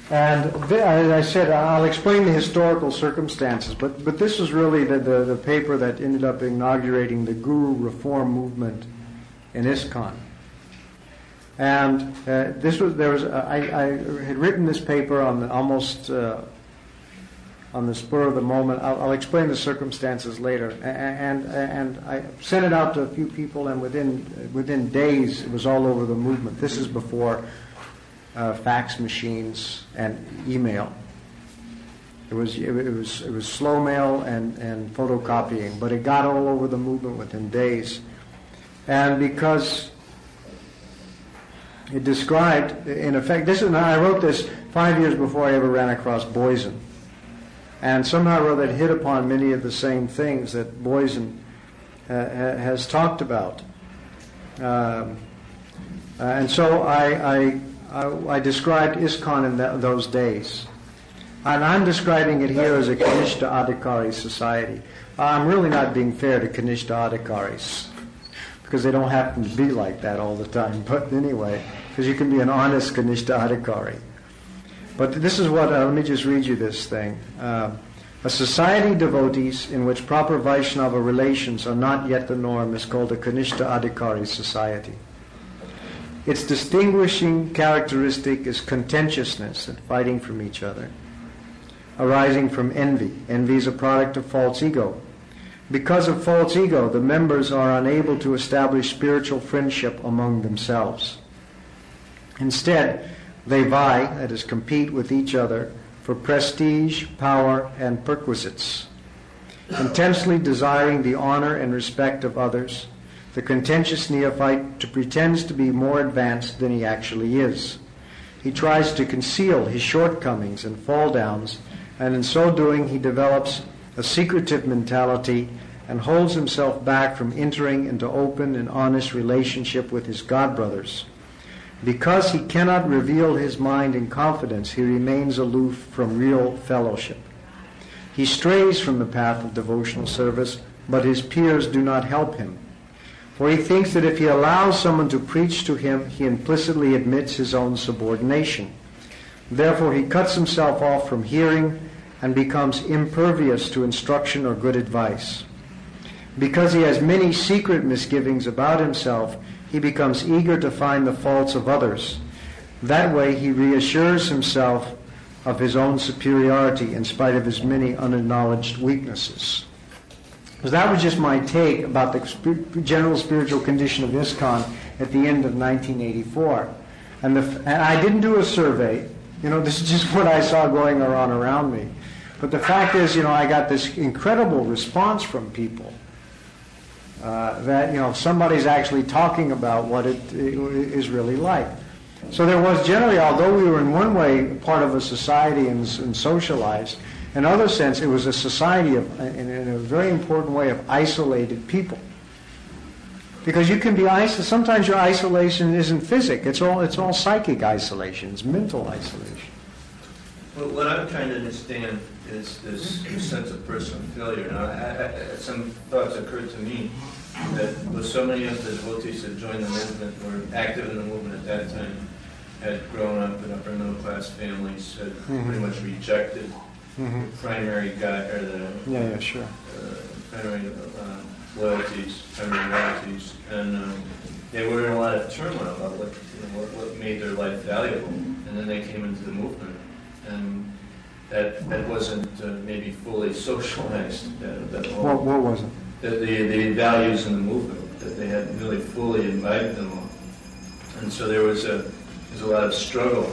And as I said, I'll explain the historical circumstances, but this was really the paper that ended up inaugurating the Guru reform movement in ISKCON. And I had written this paper on the spur of the moment. I'll explain the circumstances later. And I sent it out to a few people, and within days it was all over the movement. This is before fax machines and email. It was slow mail and photocopying, but it got all over the movement within days. And because it described, in effect, I wrote this 5 years before I ever ran across Boysen. And somehow or other it hit upon many of the same things that Boysen has talked about. And so I described ISKCON in those days. And I'm describing it here as a Kanishta Adhikari society. I'm really not being fair to Kanishta Adhikaris, because they don't happen to be like that all the time. But anyway, because you can be an honest Kanishta Adhikari. But this is what, let me just read you this thing. A society of devotees in which proper Vaishnava relations are not yet the norm is called a Kanishta Adhikari society. Its distinguishing characteristic is contentiousness and fighting from each other, arising from envy. Envy is a product of false ego. Because of false ego, the members are unable to establish spiritual friendship among themselves. Instead, they vie, that is, compete with each other for prestige, power, and perquisites. Intensely desiring the honor and respect of others, the contentious neophyte pretends to be more advanced than he actually is. He tries to conceal his shortcomings and fall downs, and in so doing he develops a secretive mentality and holds himself back from entering into open and honest relationship with his godbrothers. Because he cannot reveal his mind in confidence, he remains aloof from real fellowship. He strays from the path of devotional service, but his peers do not help him. For he thinks that if he allows someone to preach to him, he implicitly admits his own subordination. Therefore, he cuts himself off from hearing and becomes impervious to instruction or good advice. Because he has many secret misgivings about himself, he becomes eager to find the faults of others. That way, he reassures himself of his own superiority in spite of his many unacknowledged weaknesses. So that was just my take about the general spiritual condition of ISKCON at the end of 1984. And I didn't do a survey. This is just what I saw going on around me. But the fact is, I got this incredible response from people that, somebody's actually talking about what it is really like. So there was generally, although we were in one way part of a society and socialized, in other sense, it was a society in a very important way of isolated people. Because you can be isolated. Sometimes your isolation isn't physical. It's all psychic isolation. It's mental isolation. Well, what I'm trying to understand is this sense of personal failure. Now, some thoughts occurred to me that with so many of the devotees that joined the movement, were active in the movement at that time, had grown up in upper middle class families, had pretty much rejected the primary guide or the primary loyalties, and they were in a lot of turmoil about what made their life valuable. And then they came into the movement, and that wasn't maybe fully socialized. What wasn't? The values in the movement, that they hadn't really fully imbibed them all, and so there's a lot of struggle.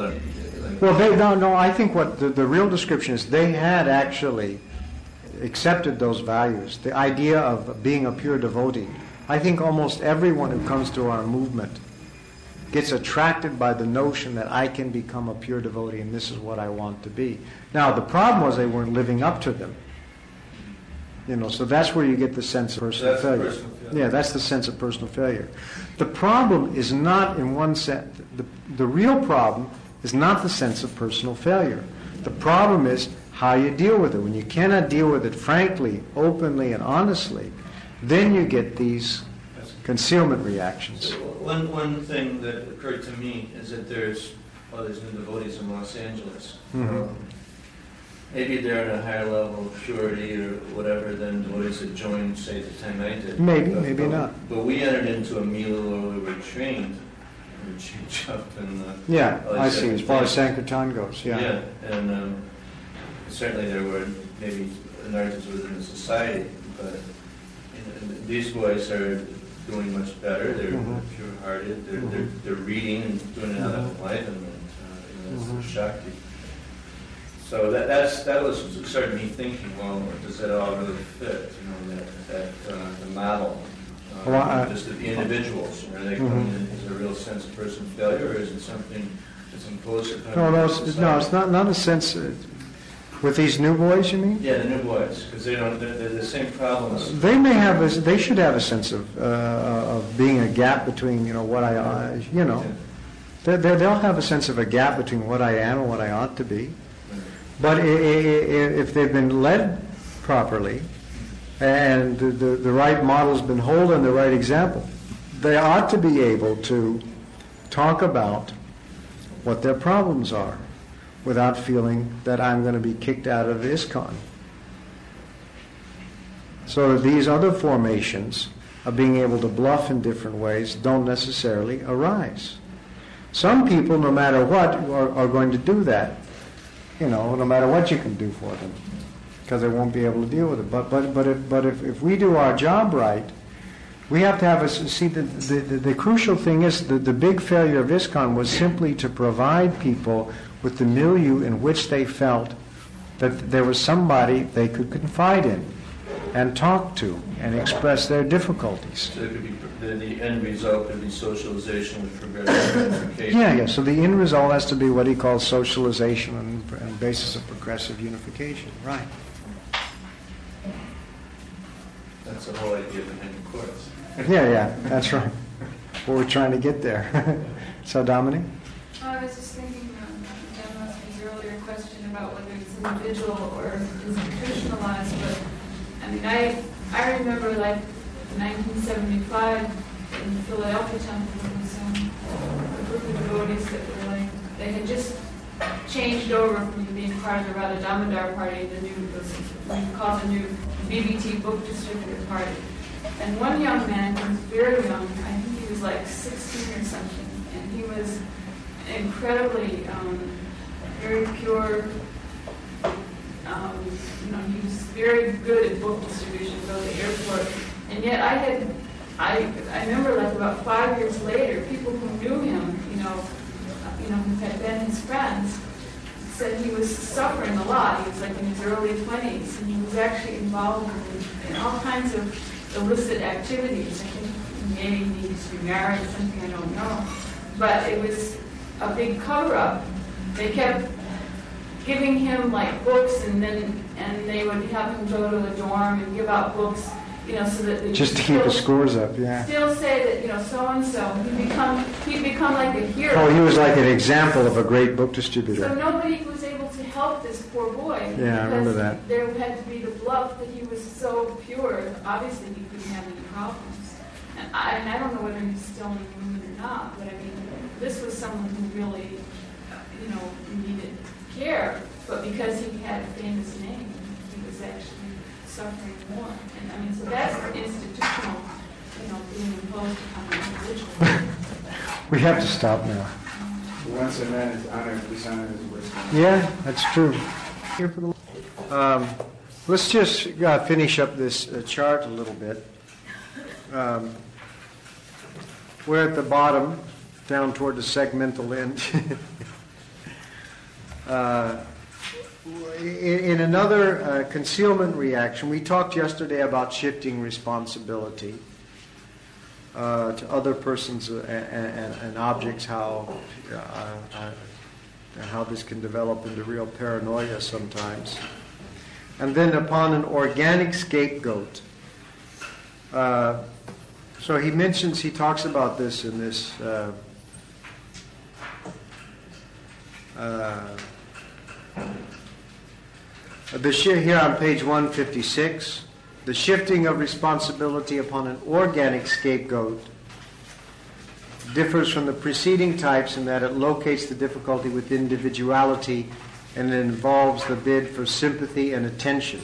I think what the real description is, they had actually accepted those values, the idea of being a pure devotee. I think almost everyone who comes to our movement gets attracted by the notion that I can become a pure devotee and this is what I want to be. Now, the problem was they weren't living up to them. So that's where you get the sense of personal failure. Yeah, that's the sense of personal failure. The problem is not in one sense, the real problem is not the sense of personal failure. The problem is how you deal with it. When you cannot deal with it frankly, openly, and honestly, then you get these concealment reactions. So one thing that occurred to me is that there's there's new devotees in Los Angeles. Mhm. Maybe they're at a higher level of purity or whatever than devotees that joined, say, the time I did. Maybe, maybe not. But we entered into a Mila where we were trained. We were changed up in the... Yeah, I see, as far as Sankirtan goes, yeah. Yeah, and certainly there were maybe anarthas within the society, but these boys are doing much better. They're pure-hearted. They're reading and doing it out of enlightenment. That's their Shakti. So that was started me thinking. Well, does that all really fit? The model. Just the individuals. Are they coming in as a real sense of personal failure, or is it something that's imposed upon? No, it's not a sense. With these new boys, you mean? Yeah, the new boys, because they're the same problems. They should have a sense of being a gap between what they'll have a sense of a gap between what I am and what I ought to be. But if they've been led properly and the right model's been holding the right example, they ought to be able to talk about what their problems are without feeling that I'm going to be kicked out of ISKCON. So that these other formations of being able to bluff in different ways don't necessarily arise. Some people, no matter what, are going to do that. No matter what you can do for them, because they won't be able to deal with it. But if we do our job right, we have to have the crucial thing is the big failure of ISKCON was simply to provide people with the milieu in which they felt that there was somebody they could confide in and talk to and express their difficulties. So it could be the end result could be socialization with progressive unification. Yeah. So the end result has to be what he calls socialization and basis of progressive unification. Right. That's the whole idea behind the course. Yeah, that's right. What we're trying to get there. So, Dominic? I was just thinking, John Leslie's earlier question about whether it's individual or institutionalized, but I remember like 1975 in the Philadelphia temple, there was a group of devotees that were like, they had just changed over from being part of the Radha Damodar party, what you call the new BBT book distributor party. And one young man who was very young, I think he was like 16 or something, and he was incredibly, very pure. He was very good at book distribution, go to the airport. And yet I remember like about 5 years later, people who knew him, who had been his friends, said he was suffering a lot. He was like in his early 20s, and he was actually involved in all kinds of illicit activities. I think maybe he needed to be married or something, I don't know. But it was a big cover-up. They kept giving him like books, and they would have him go to the dorm and give out books, so that they just to keep the scores up, yeah. Still say that so and so he'd become like a hero. Oh, he was like an example of a great book distributor. So nobody was able to help this poor boy. Yeah, I remember that. There had to be the bluff that he was so pure. Obviously, he couldn't have any problems. And I don't know whether he's still in the movement or not, but this was someone who really, needed care. But because he had a famous name, he was actually suffering more. And so that's institutional, being imposed upon the individual. We have to stop now. Once a man is honored, dishonor is wisdom. Yeah, that's true. Here for the. Let's just finish up this chart a little bit. We're at the bottom, down toward the segmental end. In another concealment reaction, we talked yesterday about shifting responsibility to other persons and objects, how this can develop into real paranoia sometimes. And then upon an organic scapegoat. So he talks about this in this here on page 156, the shifting of responsibility upon an organic scapegoat differs from the preceding types in that it locates the difficulty with individuality and it involves the bid for sympathy and attention.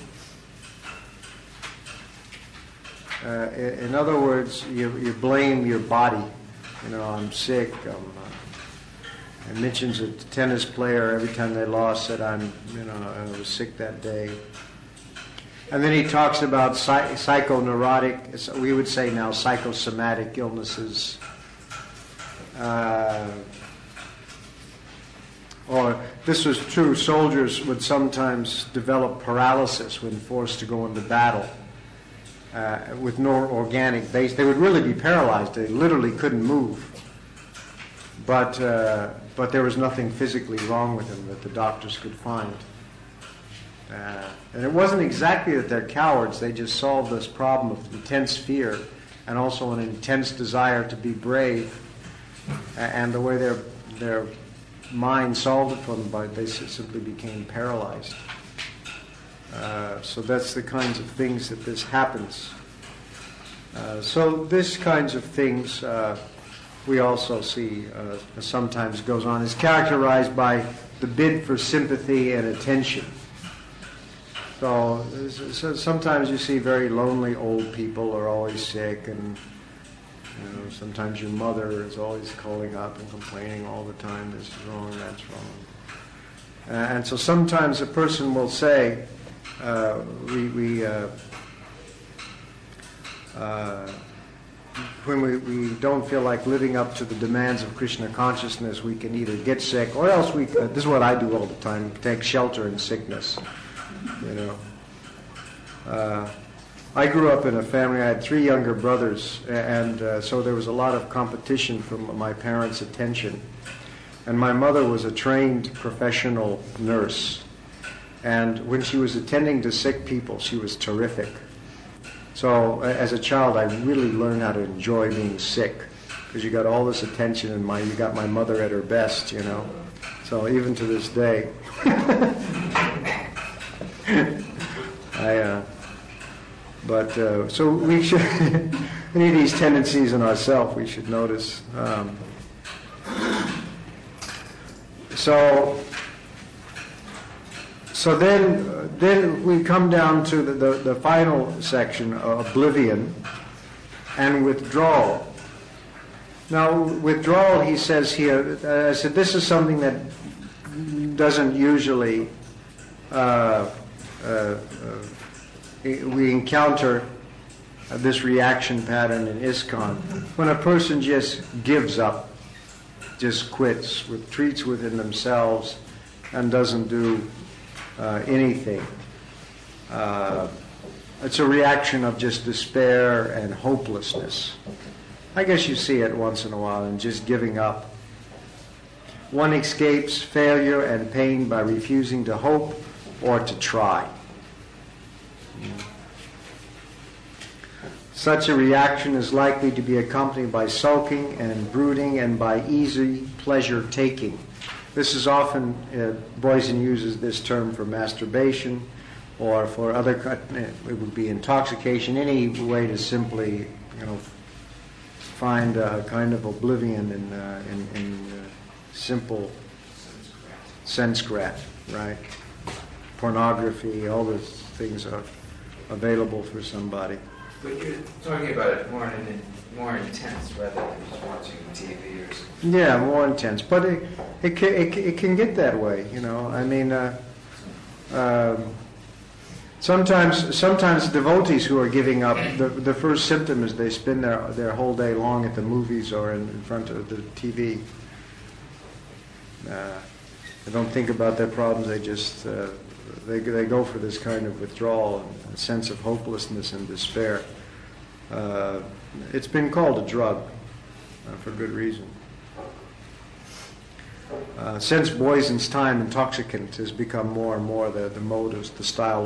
In other words, you blame your body. I'm sick. It mentions a tennis player every time they lost said, I was sick that day. And then he talks about psychoneurotic, we would say now psychosomatic illnesses. Or this was true, soldiers would sometimes develop paralysis when forced to go into battle with no organic base. They would really be paralyzed. They literally couldn't move. But there was nothing physically wrong with them that the doctors could find. And it wasn't exactly that they're cowards. They just solved this problem of intense fear and also an intense desire to be brave. And the way their mind solved it for them, they simply became paralyzed. So that's the kinds of things that this happens. So this kinds of things we also see sometimes goes on. It's characterized by the bid for sympathy and attention. So sometimes you see very lonely old people are always sick, and sometimes your mother is always calling up and complaining all the time, this is wrong, that's wrong. And so sometimes a person will say, when we don't feel like living up to the demands of Krishna consciousness, we can either get sick or else this is what I do all the time, take shelter in sickness. I grew up in a family, I had 3 younger brothers, and so there was a lot of competition for my parents' attention. And my mother was a trained professional nurse. And when she was attending to sick people, she was terrific. So as a child, I really learned how to enjoy being sick, because you got all this attention, and you got my mother at her best, So even to this day, so we should any of these tendencies in ourselves we should notice. So then we come down to the final section, oblivion and withdrawal. Now, withdrawal, he says here, I said this is something that doesn't usually we encounter this reaction pattern in ISKCON when a person just gives up, just quits, retreats within themselves, and doesn't do anything. It's a reaction of just despair and hopelessness. I guess you see it once in a while in just giving up. One escapes failure and pain by refusing to hope or to try. Such a reaction is likely to be accompanied by sulking and brooding and by easy pleasure-taking. This is often, Boysen uses this term for masturbation or for other, it would be intoxication, any way to simply, find a kind of oblivion in simple sense grab, right? Pornography, all those things are available for somebody. But you're talking about it more intense rather than just watching TV or something. Yeah, more intense. But it can get that way, Sometimes devotees who are giving up, the first symptom is they spend their whole day long at the movies or in front of the TV. They don't think about their problems. They just they go for this kind of withdrawal, a sense of hopelessness and despair. It's been called a drug for good reason. Since Boysen's time, intoxicant has become more and more the mode, the style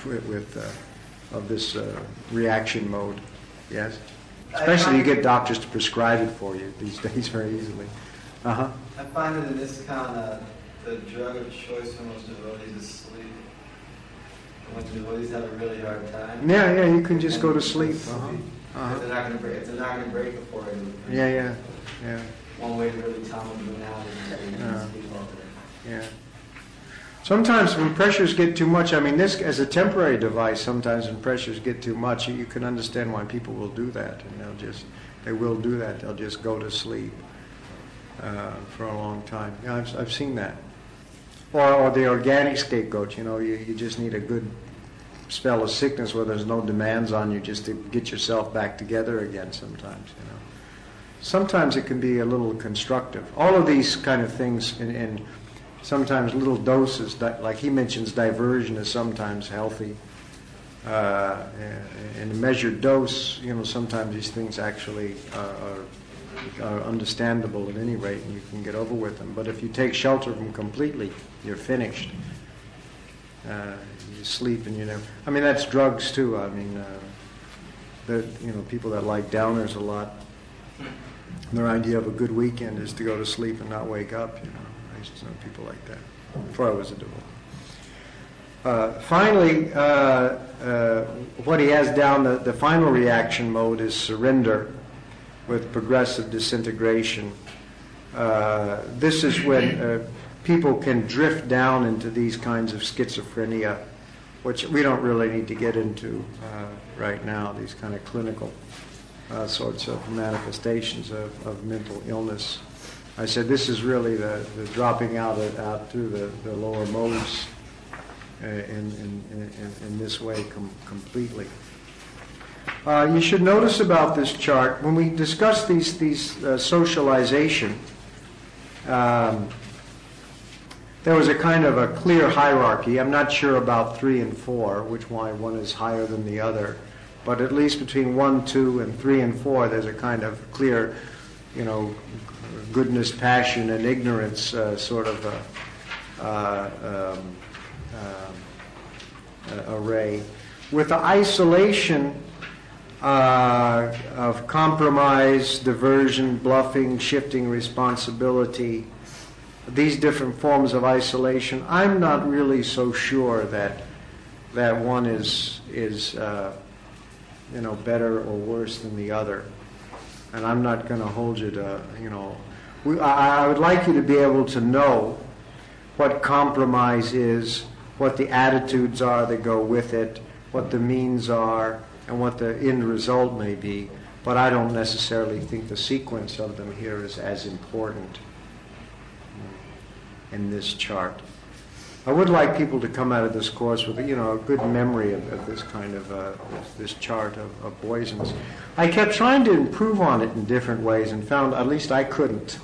of this reaction mode. Yes, especially you get doctors to prescribe it for you these days very easily. I find that in this kind the drug of choice for most devotees is sleep. When devotees have a really hard time. Yeah, you can just go to sleep. If they're not going to break before it. Yeah. Yeah. One way to really tell them to go now is to people out there. Yeah. Sometimes when pressures get too much, I mean, this as a temporary device, sometimes when pressures get too much, you can understand why people will do that. And they will do that. They'll just go to sleep for a long time. Yeah, I've seen that. Or the organic scapegoat, you just need a good spell of sickness where there's no demands on you just to get yourself back together again sometimes, Sometimes it can be a little constructive. All of these kind of things in sometimes little doses, like he mentions, diversion is sometimes healthy. In a measured dose, sometimes these things actually are understandable at any rate, and you can get over with them. But if you take shelter of them completely, you're finished. You sleep and you never. I mean, that's drugs too. I mean, people that like downers a lot, their idea of a good weekend is to go to sleep and not wake up. I used to know people like that before I was a devotee. Finally, what he has down, the final reaction mode is surrender with progressive disintegration. This is when people can drift down into these kinds of schizophrenia, which we don't really need to get into right now, these kind of clinical sorts of manifestations of mental illness. I said this is really the dropping out through the lower modes in this way completely. You should notice about this chart, when we discuss these socialization, there was a kind of a clear hierarchy. I'm not sure about 3 and 4, which one is higher than the other. But at least between 1, 2, and 3 and 4, there's a kind of clear, goodness, passion, and ignorance sort of array. With the isolation of compromise, diversion, bluffing, shifting responsibility, these different forms of isolation, I'm not really so sure that one is better or worse than the other. And I'm not going to hold you to, I would like you to be able to know what compromise is, what the attitudes are that go with it, what the means are, and what the end result may be. But I don't necessarily think the sequence of them here is as important in this chart. I would like people to come out of this course with a good memory of this kind of this chart of poisons. I kept trying to improve on it in different ways and found at least I couldn't.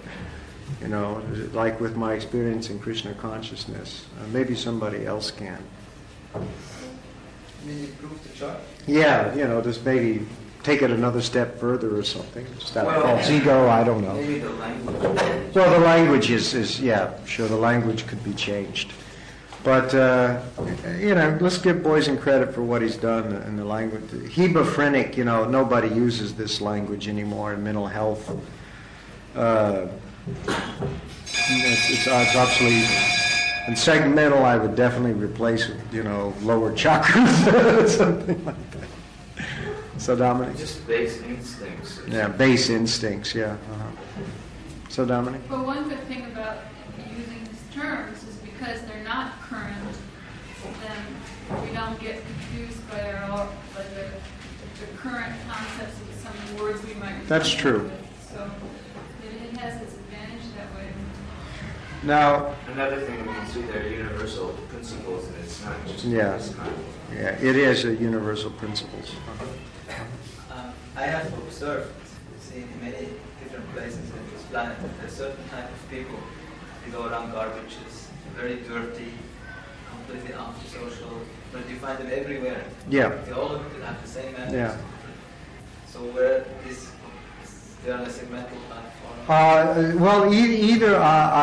Like with my experience in Krishna consciousness. Maybe somebody else can. You mean you improved the chart? Yeah, just maybe take it another step further or something. Stop false ego, I don't know. Maybe the language. Well, the language is yeah, sure, the language could be changed. But, let's give Boysen credit for what he's done in the language. Hebephrenic, nobody uses this language anymore in mental health. It's obsolete. And segmental, I would definitely replace with, lower chakras, something like that. So, Dominic? Just base instincts. Yeah, base instincts, yeah. Uh-huh. So, Dominic? But one good thing about using these terms is because they're not current, then we don't get confused by the current concepts of some words we might. That's true. So it has its advantage that way. Now, another thing we can see there are universal principles, and it's not just yeah, this kind of. Yeah, it is a universal principles. I have observed, seen in many different places in this planet, that there's certain type of people who go around garbages, very dirty, completely antisocial, but you find them everywhere. Yeah. They all look at the same manners. Yeah. So where is they on a segmental platform? Well, either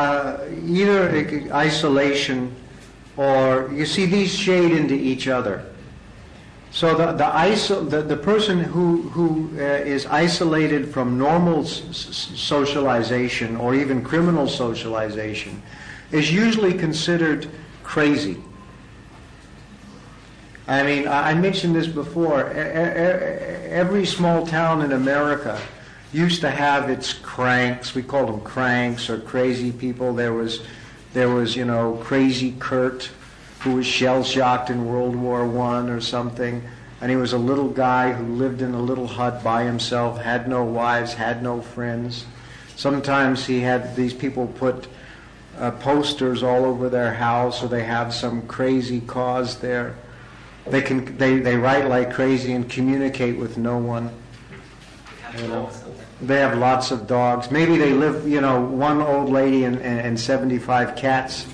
isolation, or you see these shade into each other. So the person who is isolated from normal socialization or even criminal socialization is usually considered crazy. I mean, I mentioned this before. Every small town in America used to have its cranks. We called them cranks or crazy people. There was Crazy Kurt, who was shell-shocked in World War I or something. And he was a little guy who lived in a little hut by himself, had no wives, had no friends. Sometimes he had these people put posters all over their house, or they have some crazy cause there. They write like crazy and communicate with no one. They have lots of dogs. Maybe they live, one old lady and 75 cats.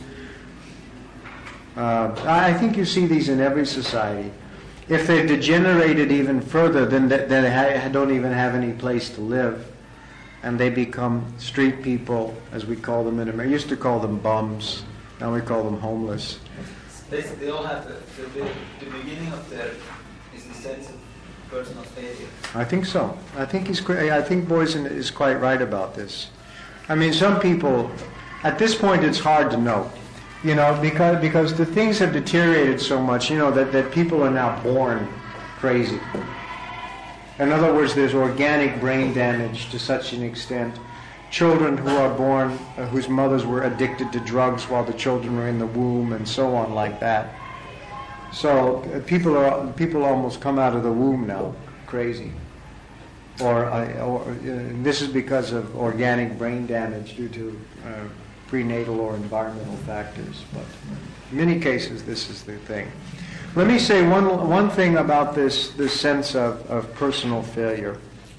I think you see these in every society. If they've degenerated even further, then they don't even have any place to live. And they become street people, as we call them in America. We used to call them bums. Now we call them homeless. Basically, they all have the beginning of their is the sense of personal failure. I think so. I think Boysen is quite right about this. I mean, some people, at this point, it's hard to know, because the things have deteriorated so much, that people are now born crazy. In other words, there's organic brain damage to such an extent. Children who are born, whose mothers were addicted to drugs while the children were in the womb, and so on like that. So people almost come out of the womb now crazy, or this is because of organic brain damage due to prenatal or environmental factors. But in many cases, this is the thing. Let me say one thing about this sense of personal failure.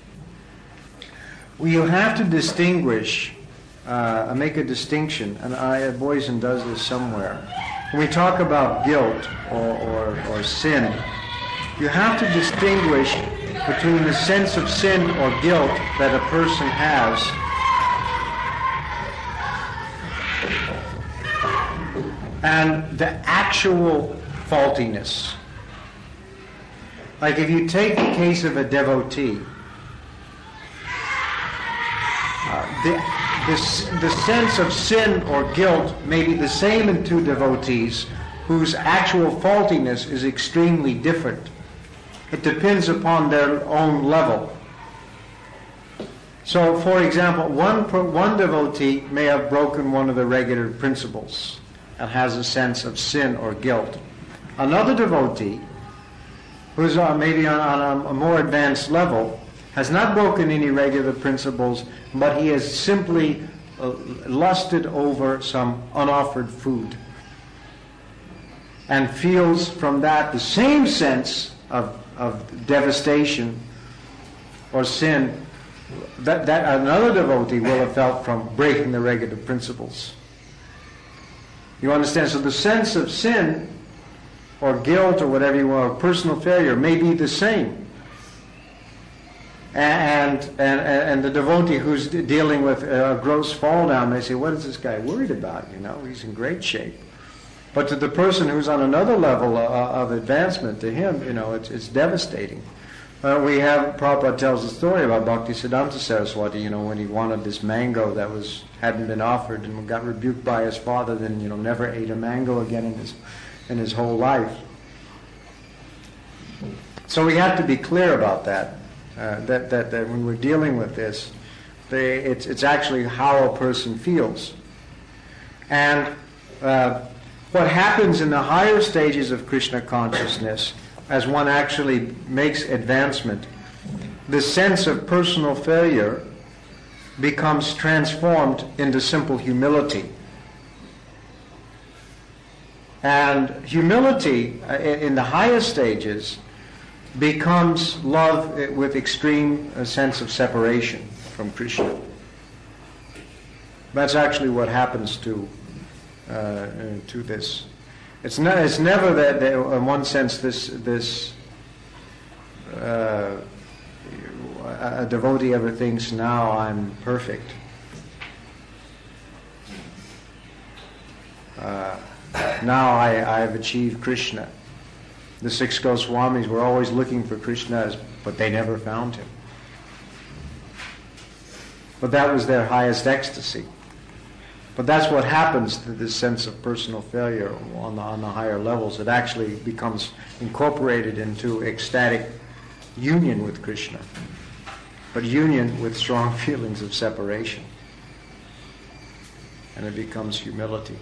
You have to distinguish, make a distinction, and Boysen does this somewhere. When we talk about guilt or sin, you have to distinguish between the sense of sin or guilt that a person has and the actual faultiness. Like if you take the case of a devotee, the sense of sin or guilt may be the same in two devotees whose actual faultiness is extremely different. It depends upon their own level. So, for example, one devotee may have broken one of the regular principles and has a sense of sin or guilt. Another devotee, who's maybe on a more advanced level, has not broken any regular principles, but he has simply lusted over some unoffered food and feels from that the same sense of devastation or sin that another devotee will have felt from breaking the regular principles. You understand? So the sense of sin or guilt or whatever you want, or personal failure may be the same. And the devotee who's dealing with a gross fall down, they say, what is this guy worried about? He's in great shape. But to the person who's on another level of advancement, to him, it's devastating. Prabhupada tells a story about Bhaktisiddhanta Saraswati, when he wanted this mango that hadn't been offered and got rebuked by his father, then, never ate a mango again in his whole life. So we have to be clear about that. That when we're dealing with this, it's actually how a person feels. And what happens in the higher stages of Krishna consciousness, as one actually makes advancement, the sense of personal failure becomes transformed into simple humility. And humility in the highest stages becomes love with extreme sense of separation from Krishna. That's actually what happens to this. It's never that in one sense this a devotee ever thinks, now I'm perfect. Now I've achieved Krishna. The 6 Goswamis were always looking for Krishna, but they never found him. But that was their highest ecstasy. But that's what happens to this sense of personal failure on the higher levels. It actually becomes incorporated into ecstatic union with Krishna. but union with strong feelings of separation. And it becomes humility.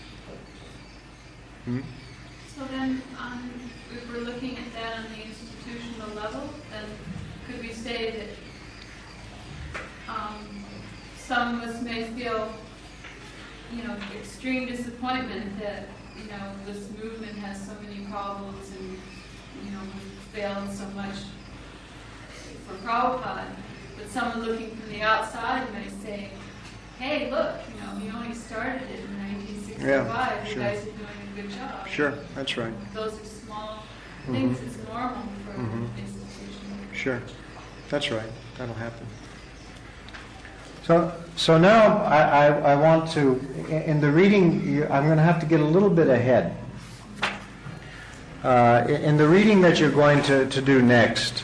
So then, if we're looking at that on the institutional level, then could we say that some of us may feel, extreme disappointment that, this movement has so many problems and, we've failed so much for Prabhupada, but someone looking from the outside might say, hey, look, he only started it in 1965. Yeah, you sure. guys are doing a good job. Sure, that's right. Those are small things. It's normal for an institution. Sure, that's right. That'll happen. So now I want to, in the reading, I'm going to have to get a little bit ahead. In the reading that you're going to do next,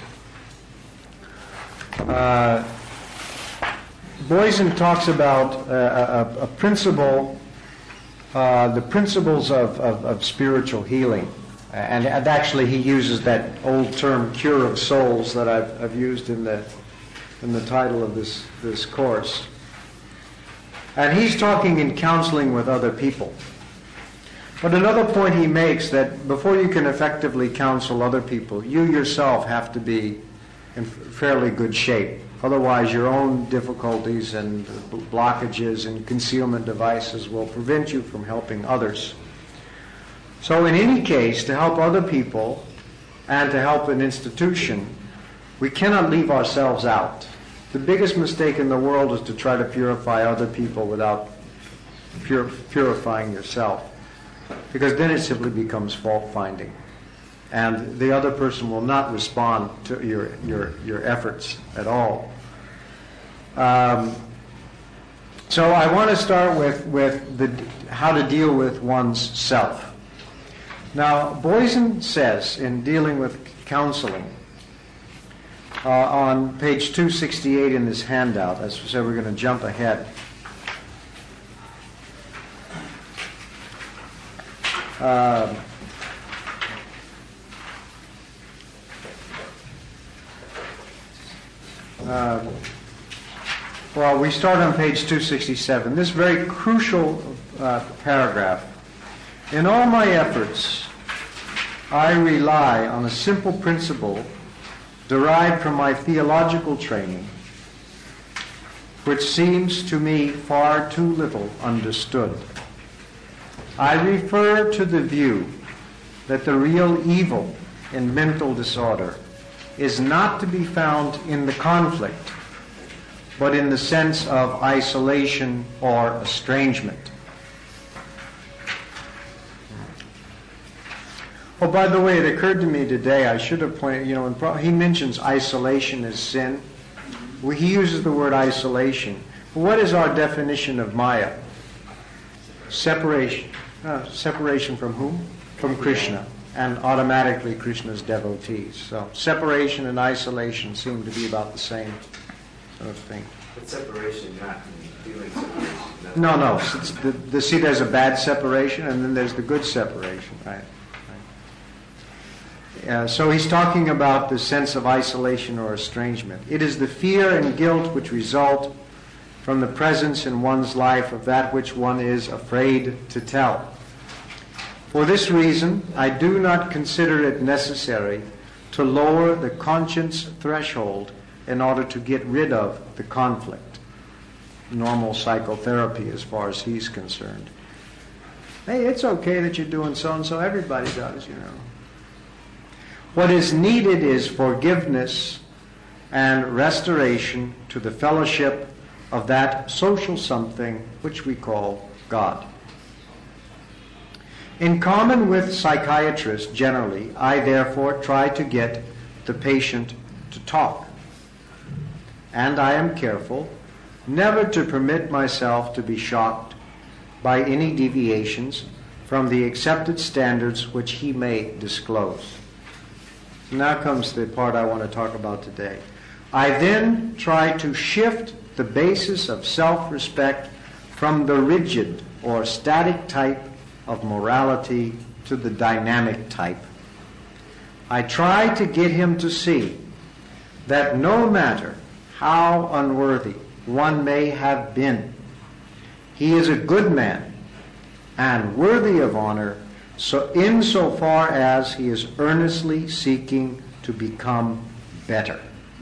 Boysen talks about a principle, the principles of spiritual healing. And actually he uses that old term, cure of souls, that I've used in the title of this course. And he's talking in counseling with other people. But another point he makes, that before you can effectively counsel other people, you yourself have to be in fairly good shape. Otherwise, your own difficulties and blockages and concealment devices will prevent you from helping others. So in any case, to help other people and to help an institution, we cannot leave ourselves out. The biggest mistake in the world is to try to purify other people without purifying yourself, because then it simply becomes fault-finding. And the other person will not respond to your efforts at all. So I want to start with how to deal with one's self. Now, Boysen says, in dealing with counseling, on page 268 in this handout, as I said, we're going to jump ahead. Well, we start on page 267. This very crucial paragraph. In all my efforts, I rely on a simple principle derived from my theological training, which seems to me far too little understood. I refer to the view that the real evil in mental disorder is not to be found in the conflict, but in the sense of isolation or estrangement. Oh, by the way, it occurred to me today, I should have pointed, when he mentions isolation as sin, he uses the word isolation. But what is our definition of Maya? Separation. Separation from whom? From Krishna, and automatically Krishna's devotees. So separation and isolation seem to be about the same sort of thing. But separation, not feeling separation. No. See, there's a bad separation, and then there's the good separation, right? So he's talking about the sense of isolation or estrangement. It is the fear and guilt which result from the presence in one's life of that which one is afraid to tell. For this reason, I do not consider it necessary to lower the conscience threshold in order to get rid of the conflict. Normal psychotherapy as far as he's concerned. Hey, it's okay that you're doing so-and-so. Everybody does, What is needed is forgiveness and restoration to the fellowship of that social something which we call God. In common with psychiatrists generally, I therefore try to get the patient to talk. And I am careful never to permit myself to be shocked by any deviations from the accepted standards which he may disclose. Now comes the part I want to talk about today. I then try to shift the basis of self-respect from the rigid or static type of morality to the dynamic type. I try to get him to see that no matter how unworthy one may have been. He is a good man and worthy of honor, so insofar as he is earnestly seeking to become better.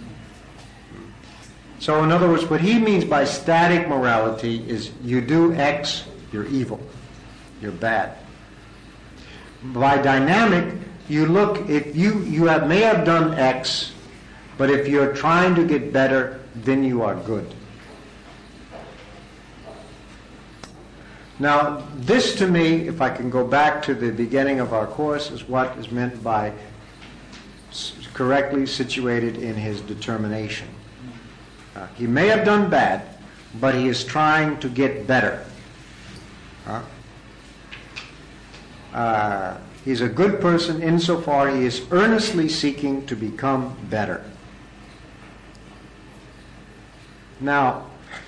So in other words, what he means by static morality is you do X, you're evil, you're bad. By dynamic, you look, if you may have done X, but if you're trying to get better, then you are good. Now, this to me, if I can go back to the beginning of our course, is what is meant by correctly situated in his determination. He may have done bad, but he is trying to get better. He's a good person insofar he is earnestly seeking to become better. Now,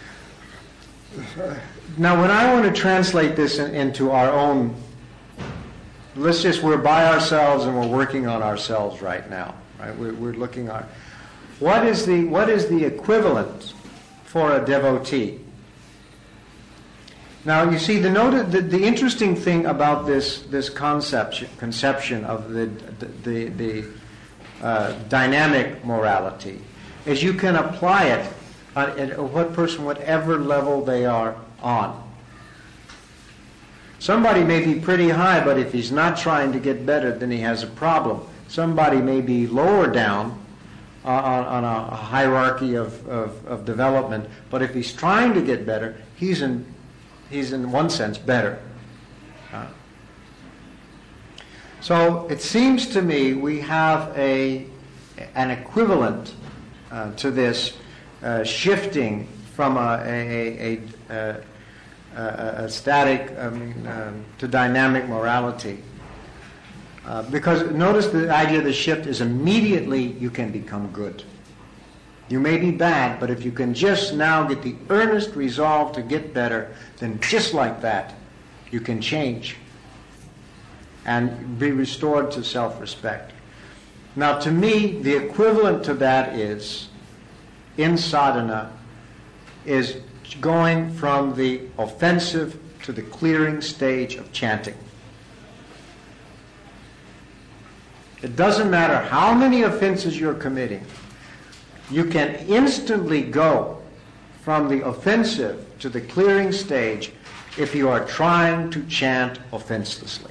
when I want to translate this into our own, we're by ourselves and we're working on ourselves right now. Right? We're looking at what is the equivalent for a devotee. Now you see the interesting thing about this conception of the dynamic morality is you can apply it at what person, whatever level they are on. Somebody may be pretty high, but if he's not trying to get better, then he has a problem. Somebody may be lower down on a hierarchy of development, but if he's trying to get better, he's in one sense better. So it seems to me we have an equivalent to this shifting from a static to dynamic morality. Because notice the idea of the shift is immediately you can become good. You may be bad, but if you can just now get the earnest resolve to get better, then just like that, you can change and be restored to self-respect. Now, to me, the equivalent to that is, in sadhana, is going from the offensive to the clearing stage of chanting. It doesn't matter how many offenses you're committing. You can instantly go from the offensive to the clearing stage if you are trying to chant offenselessly.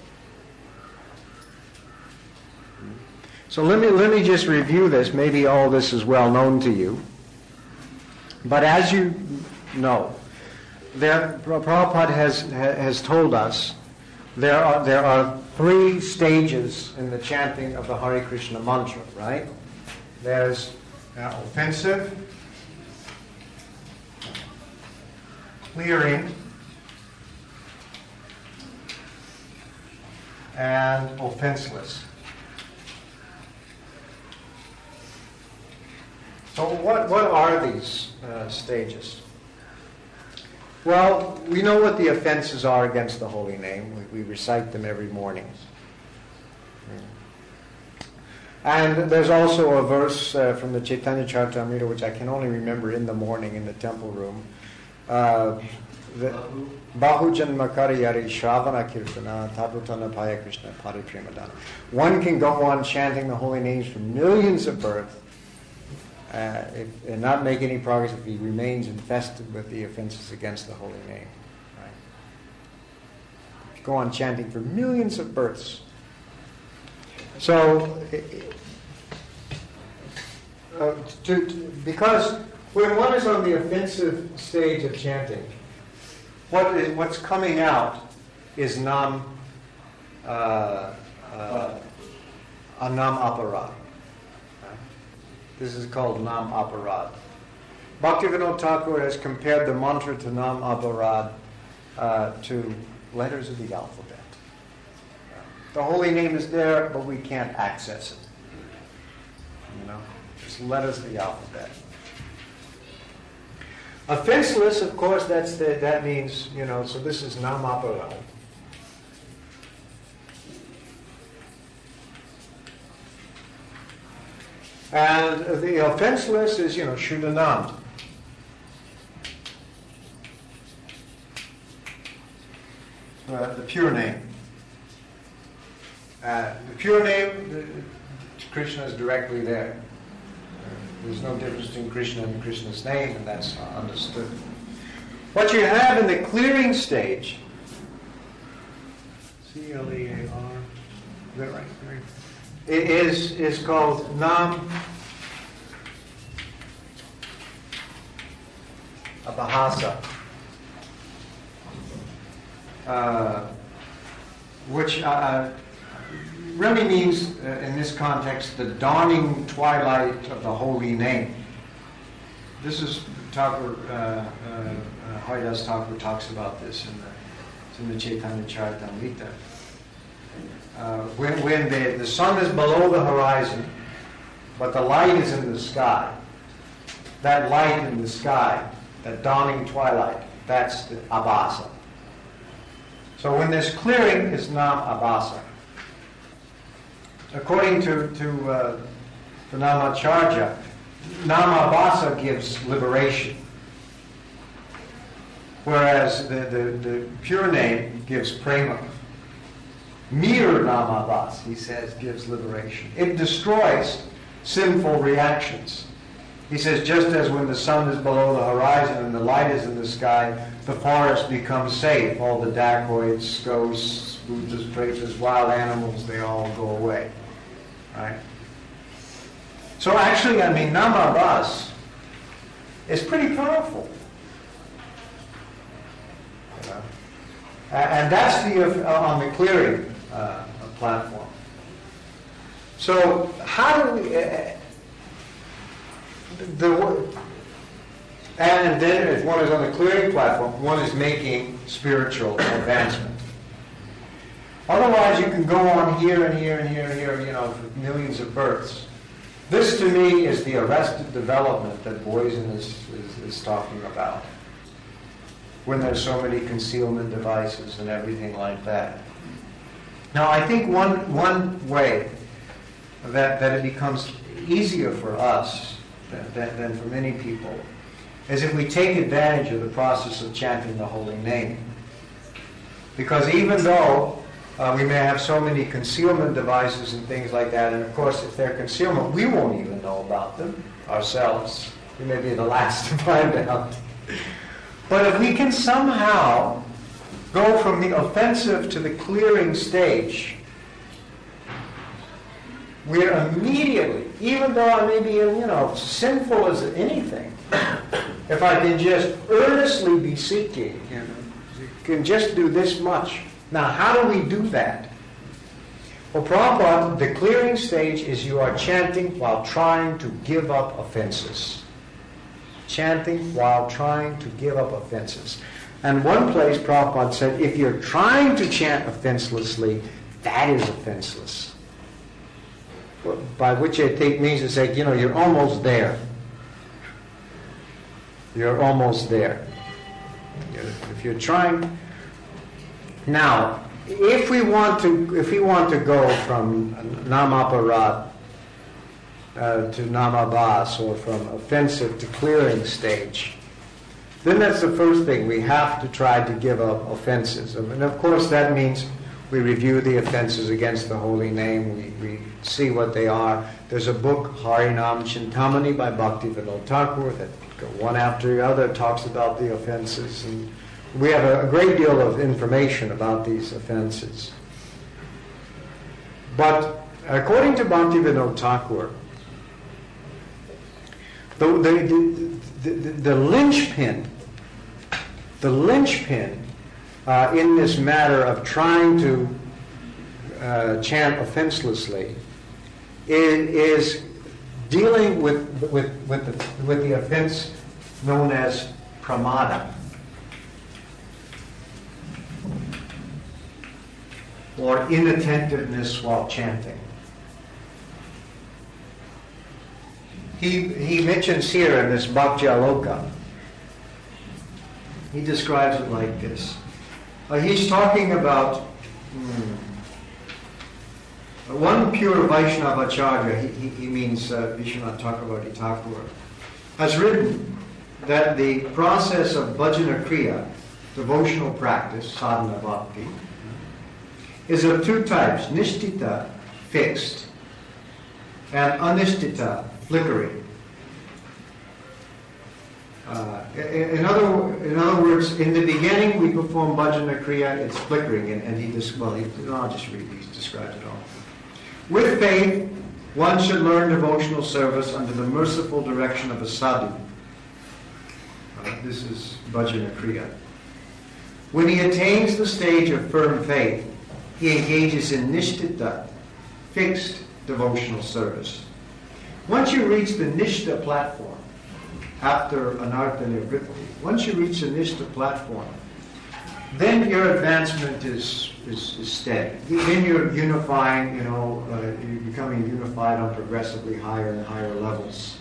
So let me just review this. Maybe all this is well known to you. But as you know, Prabhupada has told us there are three stages in the chanting of the Hare Krishna mantra, right? There's offensive, clearing, and offenseless. So what are these stages? Well, we know what the offenses are against the holy name. We recite them every morning. And there's also a verse from the Chaitanya Charitamrita, which I can only remember in the morning in the temple room. Bahu janma kariyari shravana kirtana tabhutana paya Krishna paripremadana. One can go on chanting the holy names for millions of births and not make any progress if he remains infested with the offenses against the holy name. Right? Go on chanting for millions of births. So, because when one is on the offensive stage of chanting, what's coming out is nam aparad. This is called nam aparad. Bhaktivinoda Thakur has compared the mantra to nam aparad to letters of the alphabet. The holy name is there, but we can't access it. Just letters of the alphabet. Offenseless, of course, that means, so this is nam aparad. And the offenseless is, Shuddhanam. The pure name. The pure name, Krishna is directly there. There's no difference between Krishna and Krishna's name, and that's understood. What you have in the clearing stage, C-L-E-A-R, is that right? It is called Nam Abhasa, which really means, in this context, the dawning twilight of the holy name. This is Thakur, Haridas Thakur talks about this in the Chaitanya Charitamrita. When the sun is below the horizon, but the light is in the sky, that light in the sky, that dawning twilight, that's the Abhasa. So when there's clearing, it's Nam Abhasa. According to the Namacharya, Namabhasa gives liberation, whereas the pure name gives prema. Mere Namabhasa, he says, gives liberation. It destroys sinful reactions. He says, just as when the sun is below the horizon and the light is in the sky, the forest becomes safe. All the dacoits, ghosts, Buddhas, pretas, wild animals, they all go away. Right? So actually, Namabhasa is pretty powerful. And that's on the clearing platform. So how do we... and then if one is on the clearing platform, one is making spiritual advancement. Otherwise, you can go on here and here and here and here, for millions of births. This, to me, is the arrested development that Boysen is talking about, when there's so many concealment devices and everything like that. Now, I think one way that it becomes easier for us than for many people is if we take advantage of the process of chanting the holy name. Because even though we may have so many concealment devices and things like that, and of course if they're concealment, we won't even know about them ourselves. We may be the last to find out. But if we can somehow go from the offensive to the clearing stage, we're immediately, even though I may be, sinful as anything, if I can just earnestly be seeking, can just do this much. Now, how do we do that? Well, Prabhupada, the clearing stage is you are chanting while trying to give up offenses. Chanting while trying to give up offenses. And one place Prabhupada said, if you're trying to chant offenselessly, that is offenseless. By which I think means to say, you're almost there. You're almost there. If you're trying... Now, if we want to go from Namaparat to Namabhasa, or from offensive to clearing stage, then that's the first thing. We have to try to give up offenses. And of course that means we review the offenses against the holy name. We see what they are. There's a book, Harinam Chintamani by Bhaktivinoda Thakur, that one after the other talks about the offenses. And we have a great deal of information about these offenses. But according to Bhaktivinoda Thakur, the linchpin in this matter of trying to chant offenselessly is dealing with the offense known as pramada, or inattentiveness while chanting. He mentions here in this Bhakti Aloka, he describes it like this. He's talking about One pure Vaishnava Acharya, he means Vishwanath Chakravarti Thakur, has written that the process of bhajana kriya, devotional practice, sadhana bhakti, is of two types, nishtita, fixed, and anishtita, flickering. In other words, in the beginning we perform bhajana kriya, it's flickering, and I'll just read these, describes it all. With faith, one should learn devotional service under the merciful direction of a sadhu. This is bhajana kriya. When he attains the stage of firm faith, he engages in nishtita, fixed devotional service. Once you reach the nishta platform, after anartha nivritti, once you reach the nishta platform, then your advancement is steady. Then you're unifying, you're becoming unified on progressively higher and higher levels.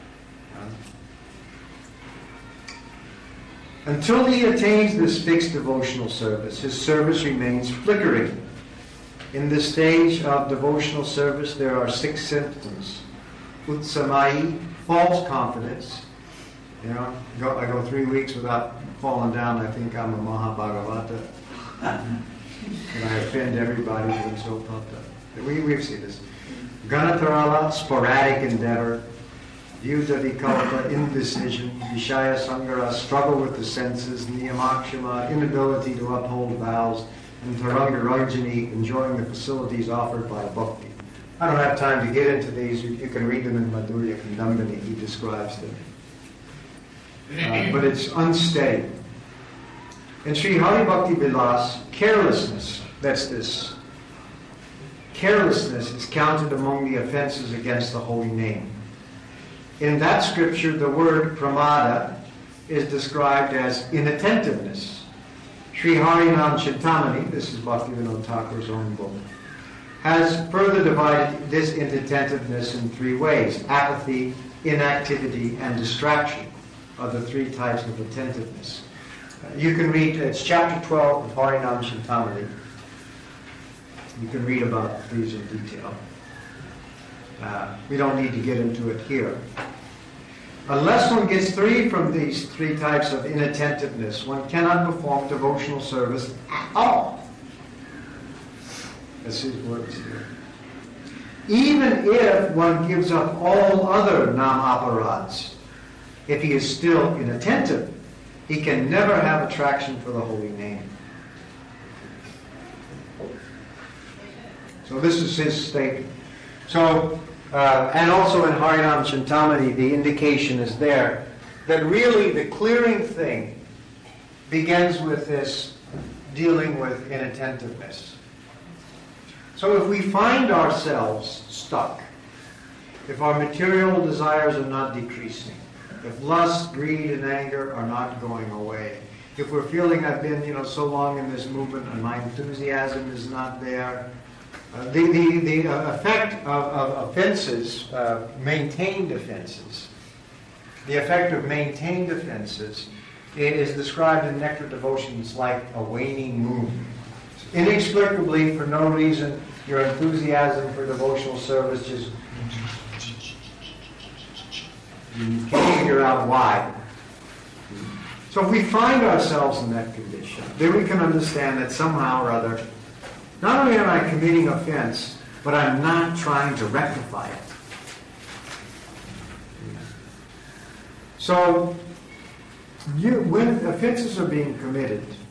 Until he attains this fixed devotional service, his service remains flickering. In this stage of devotional service, there are 6 symptoms. Utsamai, false confidence. I go 3 weeks without falling down. I think I'm a Mahabhagavata. And I offend everybody who's been so puffed up. We've seen this. Ganatarala, sporadic endeavor. Vyuta vikalpa, indecision. Vishaya sangara, struggle with the senses. Niyamakshama, inability to uphold vows. And Taranga Rajani, enjoying the facilities offered by bhakti. I don't have time to get into these. You can read them in Madhurya Kandambini. He describes them. But it's unsteady. In Sri Hari Bhakti Vilas, carelessness, that's this. Carelessness is counted among the offenses against the holy name. In that scripture, the word pramada is described as inattentiveness. Sri Harinam Chintamani, this is Bhaktivinoda Thakur's own book, has further divided this inattentiveness in 3 ways: apathy, inactivity, and distraction are the 3 types of attentiveness. You can read, it's chapter 12 of Harinam Chintamani. You can read about these in detail. We don't need to get into it here. Unless one gets free from these 3 types of inattentiveness, one cannot perform devotional service at all. That's his words here. Even if one gives up all other nam-aparads, if he is still inattentive, he can never have attraction for the holy name. So this is his statement. So, and also in Harinam Chintamani, the indication is there that really the clearing thing begins with this dealing with inattentiveness. So if we find ourselves stuck, if our material desires are not decreasing, if lust, greed, and anger are not going away, if we're feeling I've been, so long in this movement and my enthusiasm is not there, the effect of offenses, maintained offenses, the effect of maintained offenses is described in Nectar Devotions like a waning moon. Inexplicably, for no reason, your enthusiasm for devotional service just... You can't figure out why. So if we find ourselves in that condition, then we can understand that somehow or other, not only am I committing offense, but I'm not trying to rectify it. So when offenses are being committed,